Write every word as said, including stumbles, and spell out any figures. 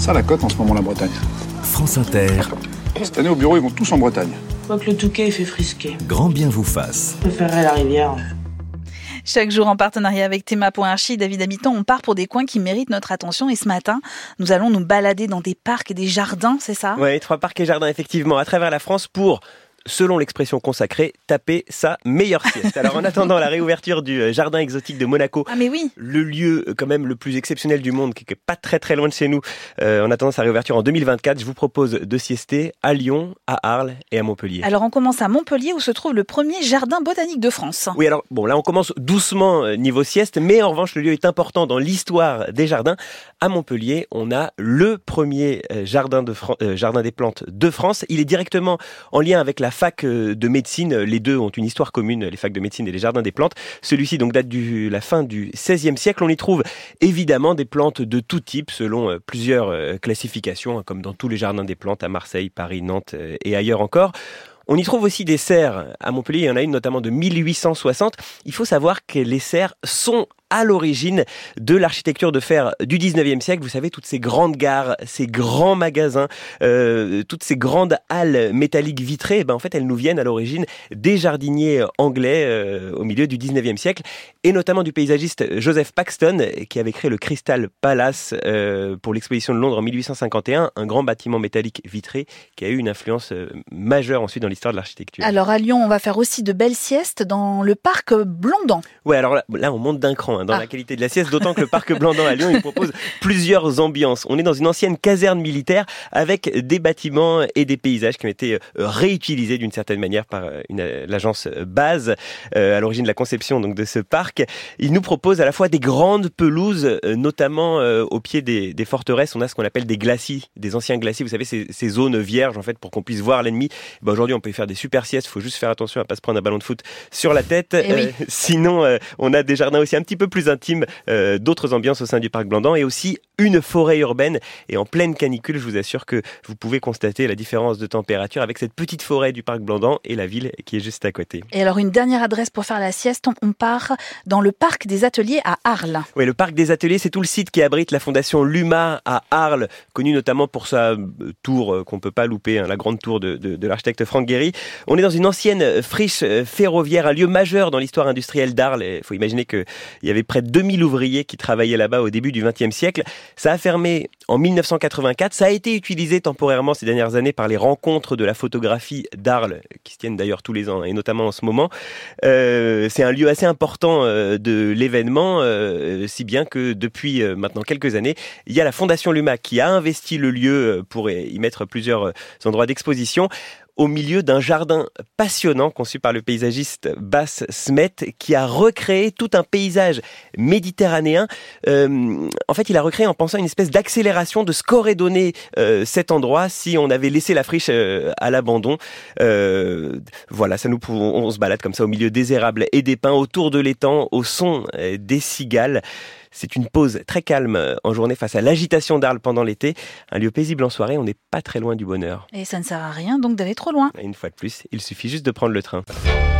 ça la cote en ce moment, la Bretagne. France Inter. Cette année, au bureau, ils vont tous en Bretagne. Je crois que le Touquet, il fait frisquer. Grand bien vous fasse. Je préférerais la rivière. Chaque jour en partenariat avec Théma point Archi et David Habitant, on part pour des coins qui méritent notre attention. Et ce matin, nous allons nous balader dans des parcs et des jardins, c'est ça ? Oui, trois parcs et jardins, effectivement, à travers la France pour... selon l'expression consacrée, taper sa meilleure sieste. Alors en attendant la réouverture du jardin exotique de Monaco, ah mais oui. le lieu quand même le plus exceptionnel du monde, qui est pas très très loin de chez nous, euh, en attendant sa réouverture en deux mille vingt-quatre, je vous propose de siester à Lyon, à Arles et à Montpellier. Alors on commence à Montpellier où se trouve le premier jardin botanique de France. Oui, alors bon, là on commence doucement niveau sieste, mais en revanche le lieu est important dans l'histoire des jardins. À Montpellier, on a le premier jardin, de Fran- euh, jardin des plantes de France. Il est directement en lien avec la fac de médecine. Les deux ont une histoire commune, les facs de médecine et les jardins des plantes. Celui-ci donc date de la fin du seizième siècle. On y trouve évidemment des plantes de tout type selon plusieurs classifications, comme dans tous les jardins des plantes à Marseille, Paris, Nantes et ailleurs encore. On y trouve aussi des serres. À Montpellier, il y en a une notamment de mille huit cent soixante. Il faut savoir que les serres sont à l'origine de l'architecture de fer du dix-neuvième siècle. Vous savez, toutes ces grandes gares, ces grands magasins, euh, toutes ces grandes halles métalliques vitrées, ben en fait, elles nous viennent à l'origine des jardiniers anglais euh, au milieu du dix-neuvième siècle, et notamment du paysagiste Joseph Paxton, qui avait créé le Crystal Palace euh, pour l'exposition de Londres en mille huit cent cinquante et un, un grand bâtiment métallique vitré qui a eu une influence euh, majeure ensuite dans l'histoire de l'architecture. Alors à Lyon, on va faire aussi de belles siestes dans le parc Blandan. Ouais, alors là, là on monte d'un cran dans ah. la qualité de la sieste, d'autant que le parc Blandan à Lyon, il propose plusieurs ambiances. On est dans une ancienne caserne militaire avec des bâtiments et des paysages qui ont été réutilisés d'une certaine manière par une, l'agence Base euh, à l'origine de la conception donc de ce parc. Il nous propose à la fois des grandes pelouses, notamment euh, au pied des, des forteresses. On a ce qu'on appelle des glacis, des anciens glacis. Vous savez, ces, ces zones vierges en fait pour qu'on puisse voir l'ennemi. Ben, aujourd'hui, on peut y faire des super siestes. Il faut juste faire attention à pas se prendre un ballon de foot sur la tête. Eh oui. euh, sinon, euh, on a des jardins aussi un petit peu plus intimes, euh, d'autres ambiances au sein du parc Blandan et aussi une forêt urbaine. Et en pleine canicule, je vous assure que vous pouvez constater la différence de température avec cette petite forêt du parc Blandan et la ville qui est juste à côté. Et alors une dernière adresse pour faire la sieste, on part dans le parc des Ateliers à Arles. Oui, le parc des Ateliers, c'est tout le site qui abrite la fondation Luma à Arles, connue notamment pour sa tour euh, qu'on peut pas louper, hein, la grande tour de, de, de l'architecte Franck Gehry. On est dans une ancienne friche ferroviaire, un lieu majeur dans l'histoire industrielle d'Arles. Il faut imaginer qu'il y avait près de deux mille ouvriers qui travaillaient là-bas au début du vingtième siècle. Ça a fermé en mille neuf cent quatre-vingt-quatre. Ça a été utilisé temporairement ces dernières années par les rencontres de la photographie d'Arles, qui se tiennent d'ailleurs tous les ans, et notamment en ce moment. Euh, c'est un lieu assez important euh, de l'événement, euh, si bien que depuis euh, maintenant quelques années, il y a la Fondation Luma qui a investi le lieu pour y mettre plusieurs endroits d'exposition, au milieu d'un jardin passionnant conçu par le paysagiste Bas Smet, qui a recréé tout un paysage méditerranéen. Euh, en fait, il a recréé en pensant à une espèce d'accélération de ce qu'aurait donné euh, cet endroit si on avait laissé la friche euh, à l'abandon. Euh, voilà, ça nous, on, on se balade comme ça au milieu des érables et des pins, autour de l'étang, au son euh, des cigales. C'est une pause très calme en journée face à l'agitation d'Arles pendant l'été. Un lieu paisible en soirée, on n'est pas très loin du bonheur. Et ça ne sert à rien donc d'aller trop loin. Une fois de plus, il suffit juste de prendre le train.